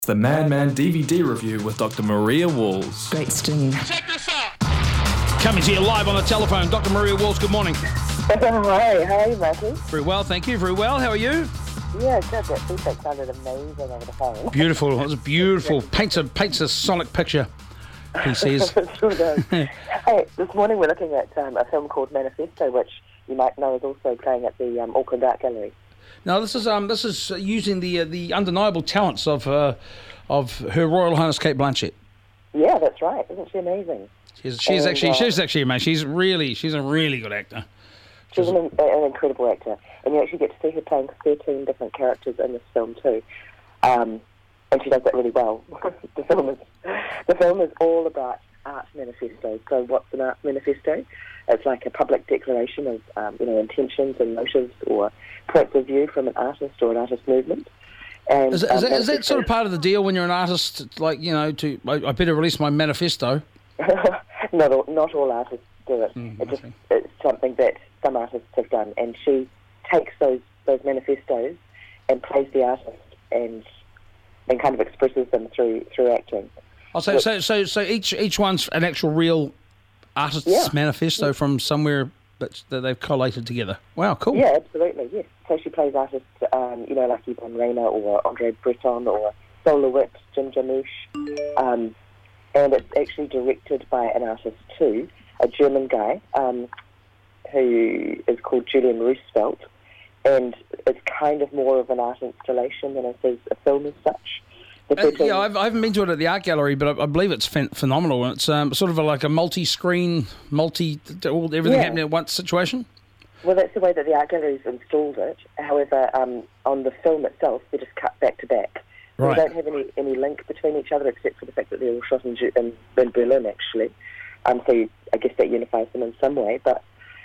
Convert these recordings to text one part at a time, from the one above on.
The Madman DVD review with Dr. Maria Walls. Great stinging. Check this out. Coming to you live on the telephone, Dr. Maria Walls, good morning. Hi, how are you, Matthew? Very well, thank you. Very well. How are you? Yeah, good. That feedback sounded amazing over the phone. Beautiful. It was beautiful. Paints a sonic picture, he says. It sure does. Hey, this morning we're looking at a film called Manifesto, which you might know is also playing at the Auckland Art Gallery. Now, this is using the undeniable talents of Her Royal Highness Kate Blanchett. Yeah, that's right. Isn't she amazing? She's actually amazing. She's a really good actor. She's an incredible actor, and you actually get to see her playing 13 different characters in this film too, and she does that really well. The film is all about art manifesto. So, what's an art manifesto? It's like a public declaration of intentions and motives or points of view from an artist or an artist movement. And is that sort of part of the deal when you're an artist? Like, I better release my manifesto. Not all artists do it. It's something that some artists have done, and she takes those manifestos and plays the artist and kind of expresses them through acting. Oh, so each one's an actual real artist's manifesto from somewhere that they've collated together. Wow, cool. Yeah, absolutely. Yes. So she plays artists, like Yvonne Rainer or Andre Breton or Sol LeWitt, Jim Jarmusch, and it's actually directed by an artist too, a German guy who is called Julian Roosevelt, and it's kind of more of an art installation than it is a film as such. I haven't been to it at the art gallery, but I believe it's phenomenal. And it's sort of like a multi-screen, everything happening at once situation. Well, that's the way that the art gallery's installed it. However, on the film itself, they're just cut back to back. Right. They don't have any link between each other except for the fact that they're all shot in Berlin, actually. So I guess that unifies them in some way. But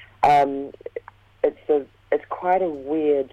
it's quite a weird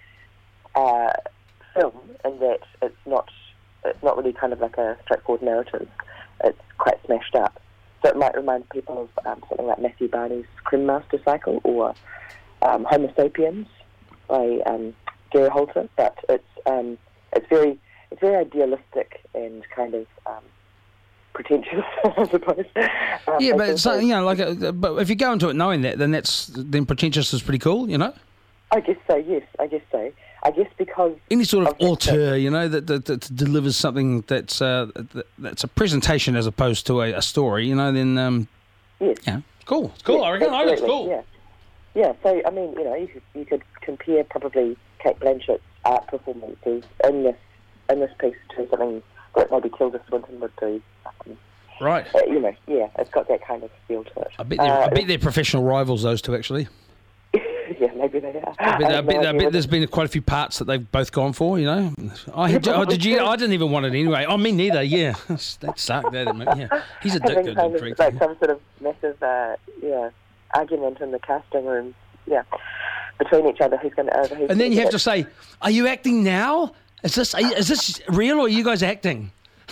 film in that it's not really kind of like a straightforward narrative. It's quite smashed up. So it might remind people of something like Matthew Barney's Crime Master Cycle or Homo Sapiens by Gary Holter. But it's very idealistic and kind of pretentious, I suppose. But it's but if you go into it knowing that, then pretentious is pretty cool, I guess so. Yes, I guess so. I guess because any sort of auteur, that delivers something that's a presentation as opposed to a story, then yes, yeah, cool. It's cool. Yes, I reckon it's cool. Yeah. So I mean, you could compare probably Kate Blanchett's art performances in this piece to something that maybe Tilda Swinton would do. Right. It's got that kind of feel to it. I bet they're professional rivals, those two, actually. Yeah, maybe they are. I bet there's been quite a few parts that they've both gone for, Did you? I didn't even want it anyway. Oh, me neither, yeah. That sucked, that, mate. Yeah. He's a dick, kind of like some sort of massive, argument in the casting room, between each other. Who's going to... And then you have to say, are you acting now? Is this real or are you guys acting?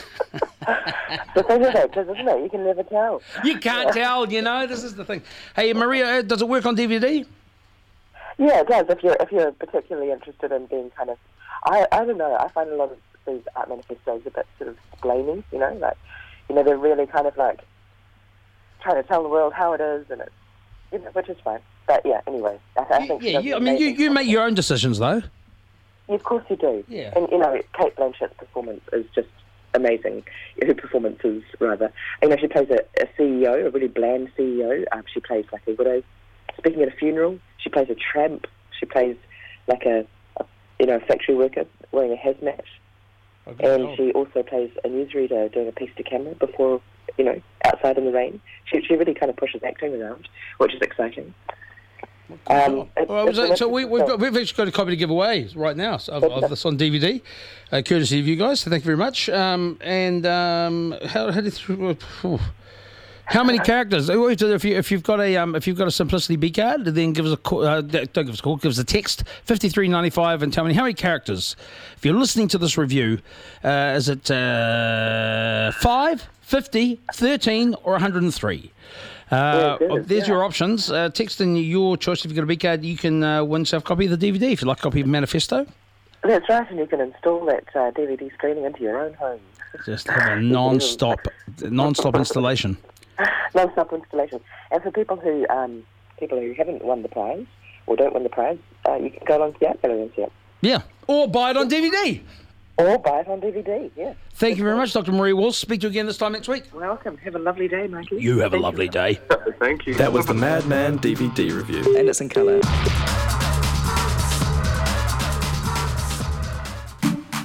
The thing is, isn't it? You can never tell. You can't tell, This is the thing. Hey, Maria, does it work on DVD? Yeah, it does. If you're particularly interested in being kind of, I don't know. I find a lot of these art manifestos a bit sort of explaining. They're really kind of like trying to tell the world how it is, and it's which is fine. But yeah, anyway, I think. Yeah. I mean, you make your own decisions though. Yeah, of course you do. Yeah. And Kate Blanchett's performance is just amazing. Her performances, rather. She plays a CEO, a really bland CEO. She plays like a widow speaking at a funeral. She plays a tramp. She plays like a factory worker wearing a hazmat. And she also plays a newsreader doing a piece to camera before, outside in the rain. She really kind of pushes acting around, which is exciting. So we've actually got a copy to give away right now of this on DVD, courtesy of you guys. So thank you very much. How many characters? If you've got a Simplicity B card, then give us a call. Don't give us a call. Give us a text 5395 and tell me how many characters. If you're listening to this review, is it 5, 50, 13, or 103? There's your options. Text in your choice. If you've got a B card, you can win yourself a copy of the DVD. If you'd like a copy of Manifesto. That's right, and you can install that DVD screening into your own home. Just have a non-stop installation. Non-stop installation. And for people who haven't won the prize or don't win the prize, you can go along to the art gallery and see it. Yeah, or buy it on DVD. Or buy it on DVD, yeah. Thank you very much, Dr. Maria Walls. Speak to you again this time next week. Welcome. Have a lovely day, Mikey. You have a lovely day. Thank you. That was the Madman DVD review. And it's in colour.